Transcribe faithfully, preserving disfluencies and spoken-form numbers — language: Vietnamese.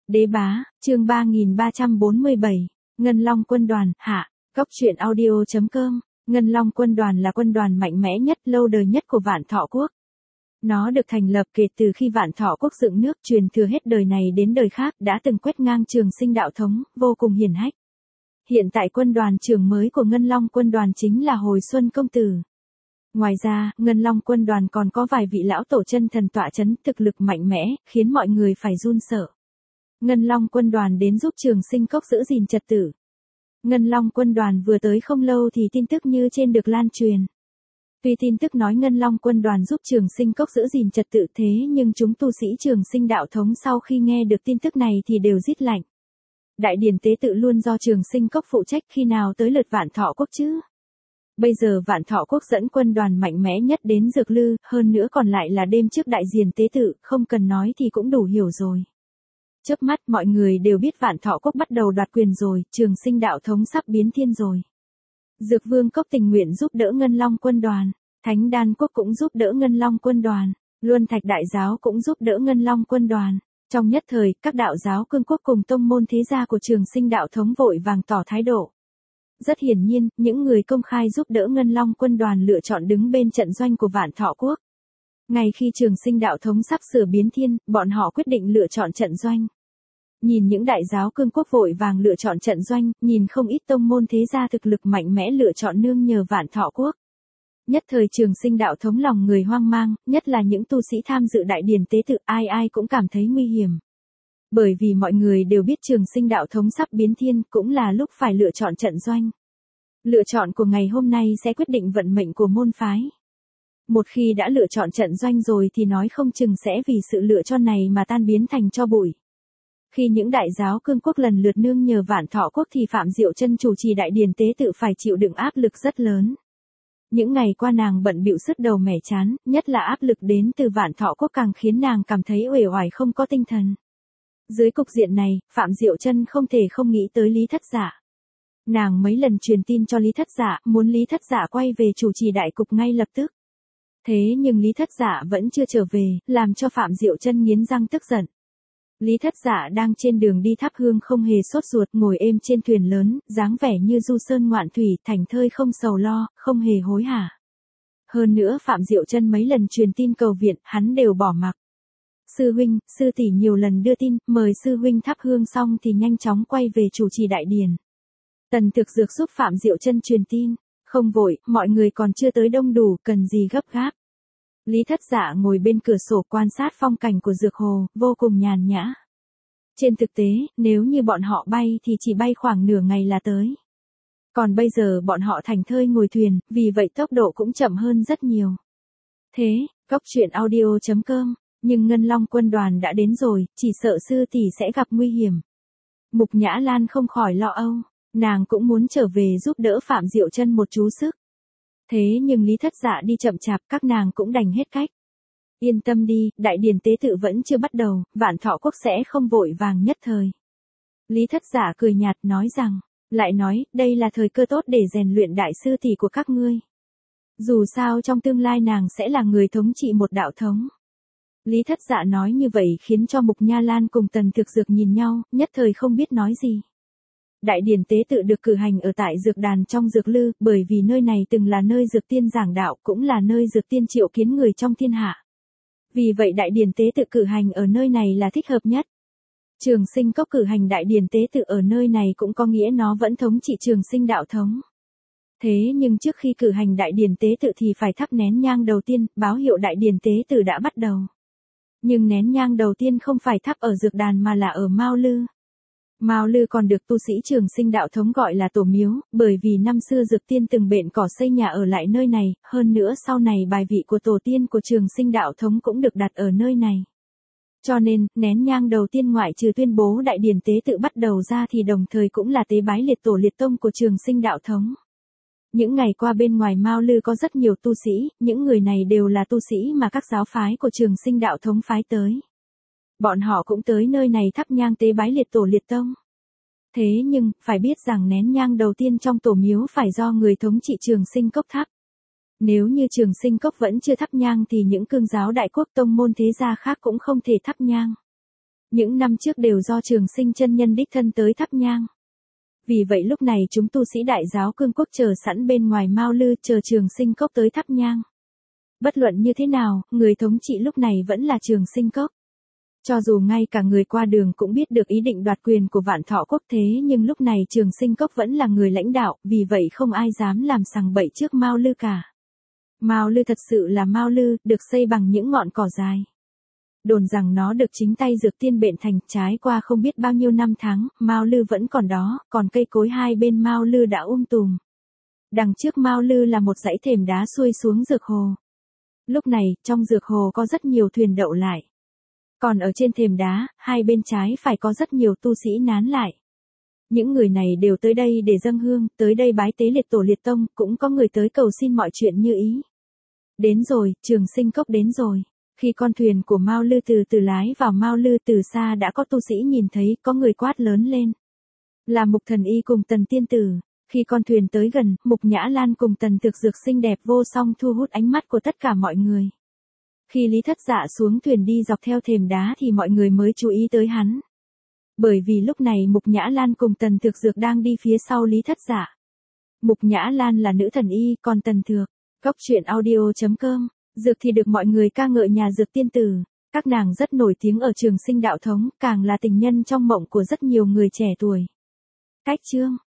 Đế bá, chương ba nghìn ba trăm bốn mươi bảy, Ngân Long quân đoàn, hạ, Góc truyện audio chấm com, Ngân Long quân đoàn là quân đoàn mạnh mẽ nhất, lâu đời nhất của Vạn Thọ quốc. Nó được thành lập kể từ khi Vạn Thọ quốc dựng nước, truyền thừa hết đời này đến đời khác, đã từng quét ngang Trường Sinh đạo thống, vô cùng hiển hách. Hiện tại quân đoàn trưởng mới của Ngân Long quân đoàn chính là Hồi Xuân công tử. Ngoài ra, Ngân Long quân đoàn còn có vài vị lão tổ chân thần tọa chấn, thực lực mạnh mẽ, khiến mọi người phải run sợ. Ngân Long quân đoàn đến giúp Trường Sinh cốc giữ gìn trật tự. Ngân Long quân đoàn vừa tới không lâu thì tin tức như trên được lan truyền. Tuy tin tức nói Ngân Long quân đoàn giúp Trường Sinh cốc giữ gìn trật tự thế nhưng chúng tu sĩ Trường Sinh đạo thống sau khi nghe được tin tức này thì đều rít lạnh. Đại điển tế tự luôn do Trường Sinh cốc phụ trách, khi nào tới lượt Vạn Thọ quốc chứ? Bây giờ Vạn Thọ quốc dẫn quân đoàn mạnh mẽ nhất đến Dược Lư, hơn nữa còn lại là đêm trước đại diền tế tự, không cần nói thì cũng đủ hiểu rồi. Chớp mắt mọi người đều biết Vạn Thọ quốc bắt đầu đoạt quyền rồi, Trường Sinh đạo thống sắp biến thiên rồi. Dược Vương cốc tình nguyện giúp đỡ Ngân Long quân đoàn, Thánh Đan quốc cũng giúp đỡ Ngân Long quân đoàn, Luân Thạch đại giáo cũng giúp đỡ Ngân Long quân đoàn. Trong nhất thời, các đạo giáo cương quốc cùng tông môn thế gia của Trường Sinh đạo thống vội vàng tỏ thái độ. Rất hiển nhiên, những người công khai giúp đỡ Ngân Long quân đoàn lựa chọn đứng bên trận doanh của Vạn Thọ quốc. Ngay khi Trường Sinh đạo thống sắp sửa biến thiên, bọn họ quyết định lựa chọn trận doanh. Nhìn những đại giáo cương quốc vội vàng lựa chọn trận doanh, nhìn không ít tông môn thế gia thực lực mạnh mẽ lựa chọn nương nhờ Vạn Thọ quốc. Nhất thời Trường Sinh đạo thống lòng người hoang mang, nhất là những tu sĩ tham dự đại điển tế tự, ai ai cũng cảm thấy nguy hiểm. Bởi vì mọi người đều biết Trường Sinh đạo thống sắp biến thiên, cũng là lúc phải lựa chọn trận doanh. Lựa chọn của ngày hôm nay sẽ quyết định vận mệnh của môn phái. Một khi đã lựa chọn trận doanh rồi thì nói không chừng sẽ vì sự lựa chọn này mà tan biến thành tro bụi. Khi những đại giáo cương quốc lần lượt nương nhờ Vạn Thọ quốc thì Phạm Diệu Chân chủ trì đại điển tế tự phải chịu đựng áp lực rất lớn. Những ngày qua nàng bận bịu sứt đầu mẻ chán, nhất là áp lực đến từ Vạn Thọ quốc càng khiến nàng cảm thấy uể oải không có tinh thần. Dưới cục diện này, Phạm Diệu Chân không thể không nghĩ tới Lý Thất Dạ. Nàng mấy lần truyền tin cho Lý Thất Dạ, muốn Lý Thất Dạ quay về chủ trì đại cục ngay lập tức. Thế nhưng Lý Thất Dạ vẫn chưa trở về, làm cho Phạm Diệu Chân nghiến răng tức giận. Lý Thất Dạ đang trên đường đi thắp hương không hề sốt ruột, ngồi êm trên thuyền lớn, dáng vẻ như du sơn ngoạn thủy, thành thơi không sầu lo, không hề hối hả. Hơn nữa Phạm Diệu Chân mấy lần truyền tin cầu viện, hắn đều bỏ mặc. Sư huynh, sư tỷ nhiều lần đưa tin, mời sư huynh thắp hương xong thì nhanh chóng quay về chủ trì đại điển. Tần Thực Dược giúp Phạm Diệu Chân truyền tin, không vội, mọi người còn chưa tới đông đủ, cần gì gấp gáp. Lý Thất Dạ ngồi bên cửa sổ quan sát phong cảnh của Dược Hồ, vô cùng nhàn nhã. Trên thực tế, nếu như bọn họ bay thì chỉ bay khoảng nửa ngày là tới. Còn bây giờ bọn họ thành thơi ngồi thuyền, vì vậy tốc độ cũng chậm hơn rất nhiều. Thế, Góc truyện audio chấm com, nhưng Ngân Long quân đoàn đã đến rồi, chỉ sợ sư tỷ sẽ gặp nguy hiểm. Mục Nhã Lan không khỏi lo âu, nàng cũng muốn trở về giúp đỡ Phạm Diệu Chân một chú sức. Thế nhưng Lý Thất Dạ đi chậm chạp, các nàng cũng đành hết cách. Yên tâm đi, đại điển tế tự vẫn chưa bắt đầu, Vạn Thọ quốc sẽ không vội vàng nhất thời. Lý Thất Dạ cười nhạt nói rằng, lại nói, đây là thời cơ tốt để rèn luyện đại sư tỷ của các ngươi. Dù sao trong tương lai nàng sẽ là người thống trị một đạo thống. Lý Thất Dạ nói như vậy khiến cho Mục Nha Lan cùng Tần Thực Dược nhìn nhau, nhất thời không biết nói gì. Đại điển tế tự được cử hành ở tại Dược Đàn trong Dược Lư, bởi vì nơi này từng là nơi Dược Tiên giảng đạo, cũng là nơi Dược Tiên triệu kiến người trong thiên hạ. Vì vậy đại điển tế tự cử hành ở nơi này là thích hợp nhất. Trường Sinh cốc cử hành đại điển tế tự ở nơi này cũng có nghĩa nó vẫn thống trị Trường Sinh đạo thống. Thế nhưng trước khi cử hành đại điển tế tự thì phải thắp nén nhang đầu tiên, báo hiệu đại điển tế tự đã bắt đầu. Nhưng nén nhang đầu tiên không phải thắp ở Dược Đàn mà là ở Mao Lư. Mao Lư còn được tu sĩ Trường Sinh đạo thống gọi là tổ miếu, bởi vì năm xưa Dược Tiên từng bện cỏ xây nhà ở lại nơi này, hơn nữa sau này bài vị của tổ tiên của Trường Sinh đạo thống cũng được đặt ở nơi này. Cho nên, nén nhang đầu tiên ngoại trừ tuyên bố đại điển tế tự bắt đầu ra thì đồng thời cũng là tế bái liệt tổ liệt tông của Trường Sinh đạo thống. Những ngày qua bên ngoài Mao Lư có rất nhiều tu sĩ, những người này đều là tu sĩ mà các giáo phái của Trường Sinh đạo thống phái tới. Bọn họ cũng tới nơi này thắp nhang tế bái liệt tổ liệt tông. Thế nhưng, phải biết rằng nén nhang đầu tiên trong tổ miếu phải do người thống trị Trường Sinh cốc thắp. Nếu như Trường Sinh cốc vẫn chưa thắp nhang thì những cương giáo đại quốc tông môn thế gia khác cũng không thể thắp nhang. Những năm trước đều do Trường Sinh chân nhân đích thân tới thắp nhang. Vì vậy lúc này chúng tu sĩ Đại giáo Cương Quốc chờ sẵn bên ngoài Mao Lư chờ Trường Sinh Cốc tới thắp nhang. Bất luận như thế nào, người thống trị lúc này vẫn là Trường Sinh Cốc. Cho dù ngay cả người qua đường cũng biết được ý định đoạt quyền của Vạn Thọ Quốc thế nhưng lúc này Trường Sinh Cốc vẫn là người lãnh đạo, vì vậy không ai dám làm sằng bậy trước Mao Lư cả. Mao Lư thật sự là Mao Lư, được xây bằng những ngọn cỏ dài. Đồn rằng nó được chính tay Dược Tiên bện thành, trái qua không biết bao nhiêu năm tháng, Mao Lư vẫn còn đó, còn cây cối hai bên Mao Lư đã um tùm. Đằng trước Mao Lư là một dãy thềm đá xuôi xuống dược hồ. Lúc này, trong dược hồ có rất nhiều thuyền đậu lại. Còn ở trên thềm đá, hai bên trái phải có rất nhiều tu sĩ nán lại. Những người này đều tới đây để dâng hương, tới đây bái tế liệt tổ liệt tông, cũng có người tới cầu xin mọi chuyện như ý. Đến rồi, Trường Sinh Cốc đến rồi. Khi con thuyền của Mao Lư từ từ lái vào Mao Lư từ xa đã có tu sĩ nhìn thấy, có người quát lớn lên. Là Mục Thần Y cùng Tần Tiên Tử. Khi con thuyền tới gần, Mục Nhã Lan cùng Tần Thực Dược xinh đẹp vô song thu hút ánh mắt của tất cả mọi người. Khi Lý Thất Dạ xuống thuyền đi dọc theo thềm đá thì mọi người mới chú ý tới hắn. Bởi vì lúc này Mục Nhã Lan cùng Tần Thực Dược đang đi phía sau Lý Thất Dạ. Mục Nhã Lan là nữ thần y, còn Tần Thược, Cốc truyện audio chấm com, Dược thì được mọi người ca ngợi nhà Dược Tiên Tử. Các nàng rất nổi tiếng ở Trường Sinh đạo thống, càng là tình nhân trong mộng của rất nhiều người trẻ tuổi. Cách chương